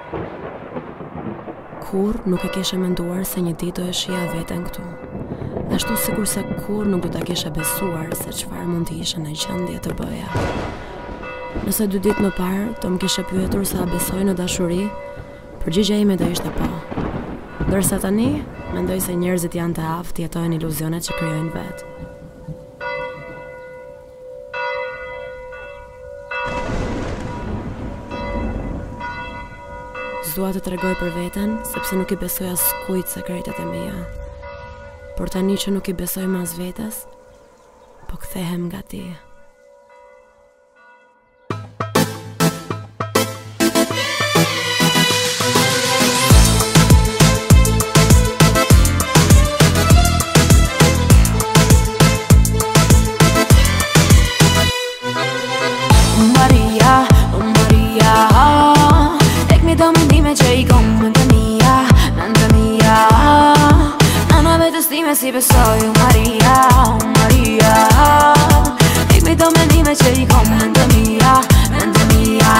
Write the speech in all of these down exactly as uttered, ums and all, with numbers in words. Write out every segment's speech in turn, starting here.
Kur nuk e kisha menduar se një ditë do e shija veten këtu. Ashtu sikur se kur nuk do ta kisha besuar se çfarë mund të isha në gjendje të bëja. Nëse dy ditë më parë të më kishe pyetur se a besoj në dashuri, përgjigjja ime do ishte po. Ndërsa tani, mendoj se njerëzit janë të aftë të jetojnë iluzionet që krijojnë vetë. Zdua të tregoj për veten, sepse nuk i besoj as kujt sekretet e mia. Por tani që nuk i besoj më as vetes, po kthehem nga ti. Si besoj, oh Maria, oh Maria. Ik mi do mendime që i kom mendë mia, mendë mia.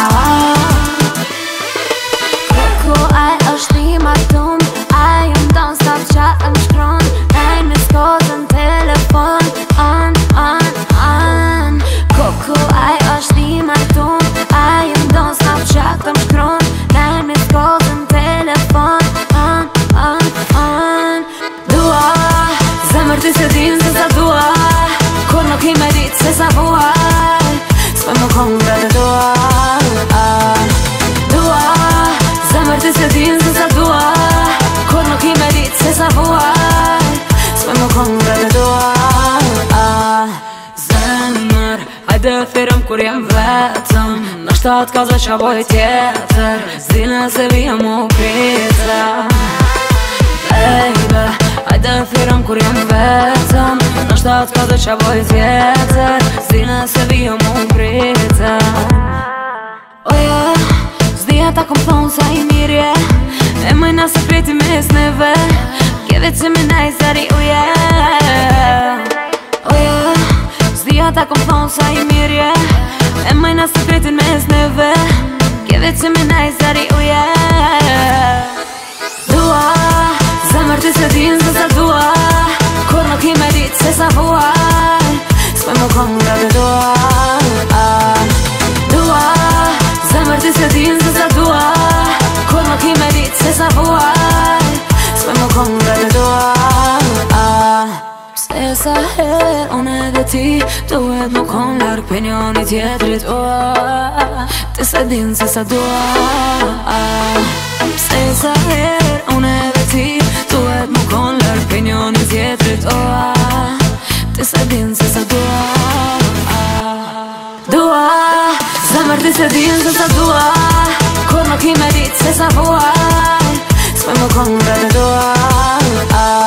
Koko aj është i martum, aj më don stop chat më shkron, aj me skotën telefon, an, an, an. Koko aj është i martum, aj më don stop chat më shkron, aj me skotën telefon, an, an, an. Dua zemër ti se din se sa dua, kur nuk i me dit se sa vuaj, s'poj më kongre të dua. Dua, zemër ti se din se sa dua, kur nuk i me dit se sa vuaj, s'poj më kongre të dua. Zemër, hajde thirëm kur jem vetëm, në shtatë kaze qa boj tjetër, zine se vija mu pita. Baby, hajde thirëm kur jem vetëm, në shtatë ka dhe qa boj tjetër, zine se vija mu prita. Oje, zdia ta kom thonë sa i mirje, e mëjna se kreti mes neve, kjeve që me nej zari uje. Oje, zdia ta kom thonë sa i mirje, e mëjna se kreti mes neve, kjeve që me nej zari uje. Dua zemër ti se din se sa dua, kur nuk i me dit se sa vuaj, s'poj më kongre të dua. Dua, zemër ti se din se sa dua, kur nuk i me dit se sa vuaj, s'poj më kongre të dua. Pse sa her unë edhe ti duhet më kon larg për njoni tjetrit, oh, ti se din se sa dua. Pse sa her unë edhe ti duhet më kon larg për njoni tjetrit, oh, ti se din se sa dua. Dua, zemër ti se din se sa dua, kur nuk i me dit se sa vuaj, s'poj më kongre të dua.